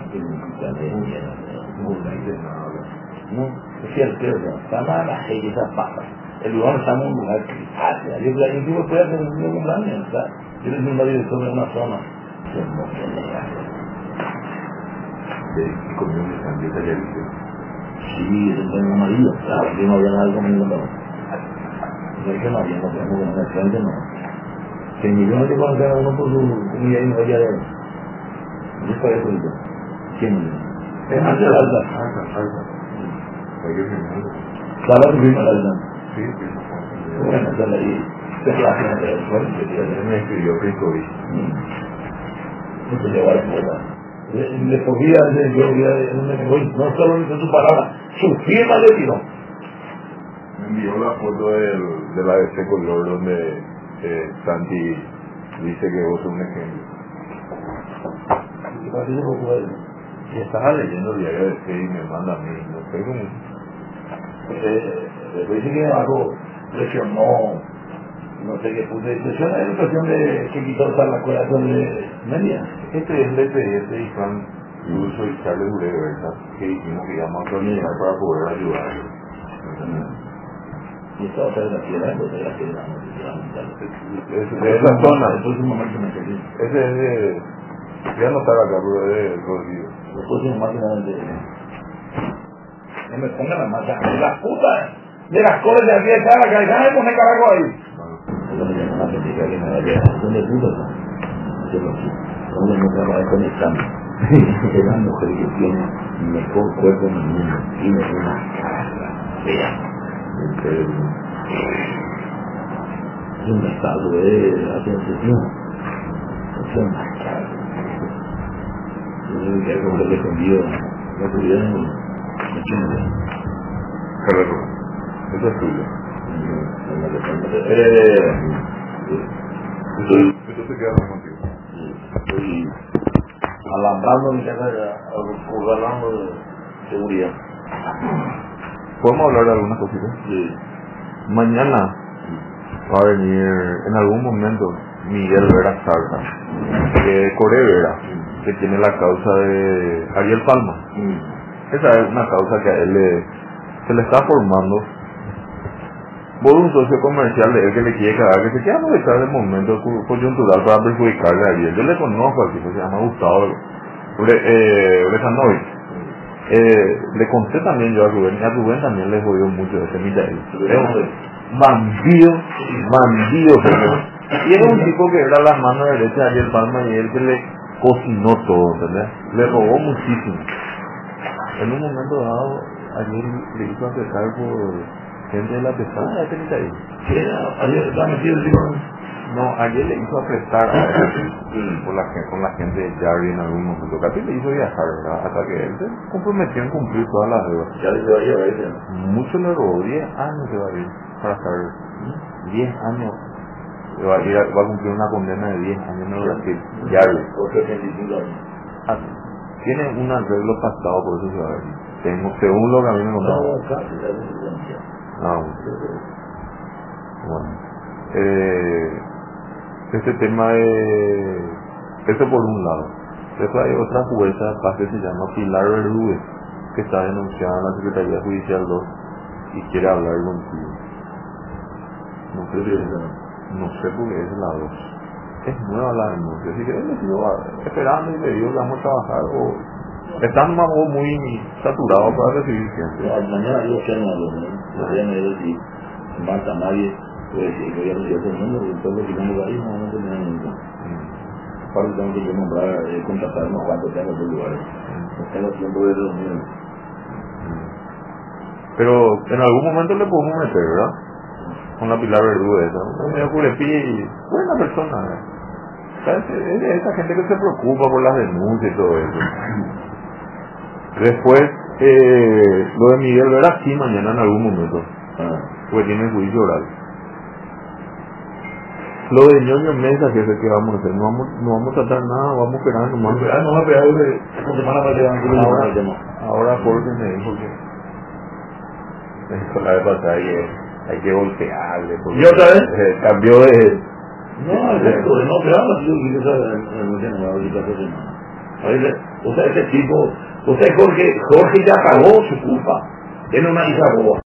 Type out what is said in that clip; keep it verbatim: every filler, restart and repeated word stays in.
No, es cierto, está mala y esa pasa. El lugar está en un lugar crisácea. Yo creo que yo puedo hacer un cumpleaños, ¿verdad? Yo les mismo director de una zona. Yo no tenía. ¿Y comió mi sandía ayer? Sí, eso tengo un marido, claro, yo no había nada conmigo, no. Yo no había nada conmigo, no, frente no. Que ni yo no te puedo hacer a uno por su comida y no vaya de él. Yo estoy de cuento. ¿Quién me dio? Es antes de la alta. Alta, alta. Oye, mi hermano. ¿Sabes lo mismo la alta? Sí, sí, no. Bueno, esa es la idea. Esa es la gente del suelo, que Él me escribió que estoy. No se lleva la puerta. Le podía decir, yo no solo en su palabra, su firma le tiró. Me envió la foto del, de la de ese color donde eh, Santi dice que vos sos un ejemplo. ¿Qué pasa con tu él? Y estaba leyendo el diario de C y me manda a mí, no sé cómo. Después dice que algo presionó, no sé qué puso, presiona la educación de que quitó para la corazón de media. Este es el D P S y Juan Luso y Charles Ure, ¿verdad? Que dijimos que íbamos a actualizar para poder ayudarlo. Y esta otra es la tierra, pues de la tierra, De esa zona. El próximo martes me quedé. Ese es de... Voy a anotar acá, pero es de Rodrigo. El próximo martes me quedé. No me pongan la masa, de las putas, de las cosas de aquí de cada que déjame poner carajo ahí. Eso me llama la plática que me vaya. ¿Dónde putas? Yo lo sé. ¿Dónde me trabaja conectando? Es la mujer que tiene mejor cuerpo en el mundo. Tiene una cara fea. Es un estado de atención. Es una cara. Yo creo que algo que le escondió. No pudieron. Carlos, eso es tuyo. Eh, Eso te queda más contigo. Estoy alambrando mi carrera, hablando de seguridad. ¿Podemos hablar de algunas cositas? Sí. Mañana va a venir en algún momento Miguel Vera Sarza, de Core Vera, que tiene la causa de Ariel Palma. Esa es una causa que a él le, se le está formando por un socio comercial de él que le quiere cagar, que se quiere aprovechar del momento coyuntural para perjudicarle a Ariel. Yo le conozco al tipo, se llama Gustavo Brejanovic. Eh, le conté también yo a Rubén, y a Rubén también le jodió mucho ese Michael. Es un bandido, bandido, pero, y era un tipo que era la mano derecha de Ariel Palma y él que le cocinó todo, ¿entendés? Le robó muchísimo. En un momento dado, ayer le hizo apretar por gente de la pesada, ¿qué dice ahí? ¿Qué era? ¿Ayer estaba metido el tipo? No, ayer le hizo aprestar a él por la, con la gente de Jarry en algún momento. Casi le hizo viajar, ¿verdad? Hasta que él se comprometió en cumplir todas las deudas. Ya le iba a llevar ese. Mucho le robó, diez años se va a ir para estar, diez años. Se va a, ir a, va a cumplir una condena de diez años en el Brasil. Jarry. Por setenta y cinco años. Ah, tiene un arreglo pactado, por eso se va a ir. Tengo, según lo que a mí me contaron. No, casi la residencia. Ah, bueno. Eh, este tema de... Eso por un lado. Después hay otra jueza de paz que se llama Pilar Verdúguez, que está denunciada en la Secretaría Judicial dos y quiere hablar contigo. No sé si... No sé por qué es la dos. Es nueva la denuncia. Si querés le sigo esperando y le digo que vamos a trabajar o... Están muy saturados para recibir gente. No, mañana yo quiero una reunión. Mañana me digo si en Marta nadie puede decir que voy a anunciar todo el mundo, porque todo lo que tengo ahí no no tenemos ningún. Aparte tengo que yo nombrar, eh, contratar unos cuantos tengo en otros lugares. No tengo tiempo de reuniones. Pero en algún momento le podemos meter, ¿verdad? Con la Pilar Verdú esa. Un medio culepí, buena persona. ¿Sabes? Es de esa gente que se preocupa por las denuncias y todo eso. Después, eh, lo de Miguel Vera sí mañana en algún momento, Ah. porque tiene juicio oral. Lo de Ñoño Mesa, que es el que vamos a hacer, no vamos, no vamos a tratar nada, vamos a esperar nomás. Ah, no, no, pero esta semana para que van Ahora, a tema. ahora Jorge me dijo que me dijo la vez pasada que hay que golpearle. ¿Y otra vez? Eh, cambió de... No, exacto, no, pero ahora sí yo quiero saber en el no ahorita esta semana. Oye, o sea, ese tipo, o sea, Jorge, Jorge ya pagó su culpa. Tiene una hija boba.